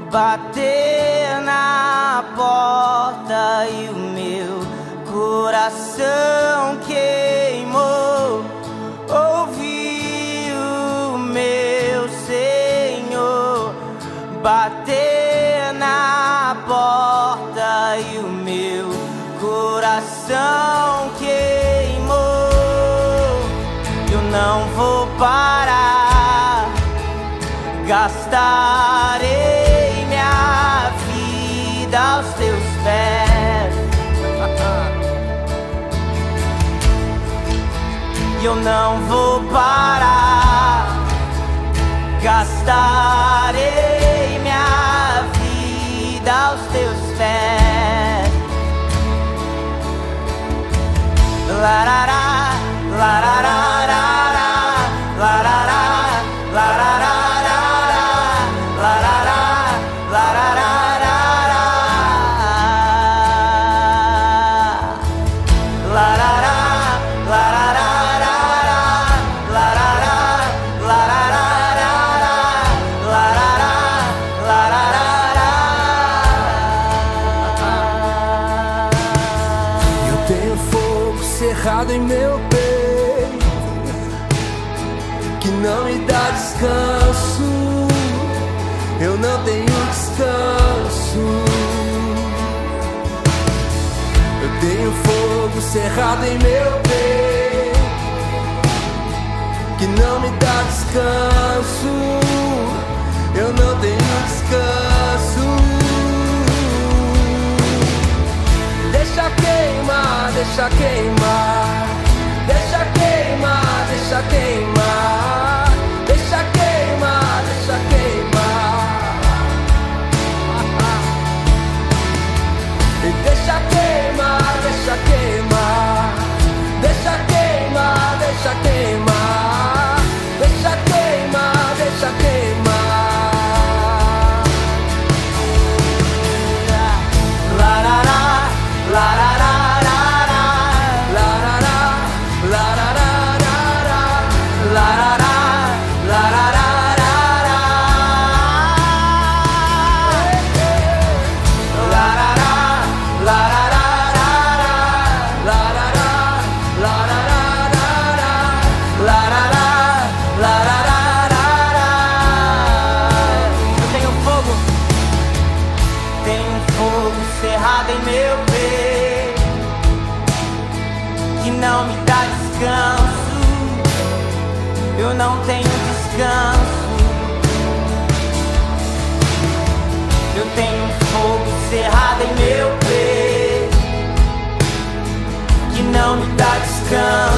bater na porta e o meu coração queimou. Ouvi o meu Senhor bater na porta e o meu coração queimou. Eu não vou parar, gastarei minha vida aos teus pés. E eu não vou parar, gastarei minha vida aos teus pés. Larará, larará, larará, larará. Cerrado em meu peito, que não me dá descanso. Eu não tenho descanso. Eu tenho fogo cerrado em meu peito, que não me dá descanso. Eu não tenho descanso. Deixa queimar, deixa queimar, deixa queimar, deixa queimar, deixa queimar, deixa queimar. Deixa queimar, deixa queimar, deixa queimar, deixa queimar, deixa queimar, deixa queimar. Cerrado em meu peito, que não me dá descanso. Eu não tenho descanso. Eu tenho fogo cerrado em meu peito, que não me dá descanso.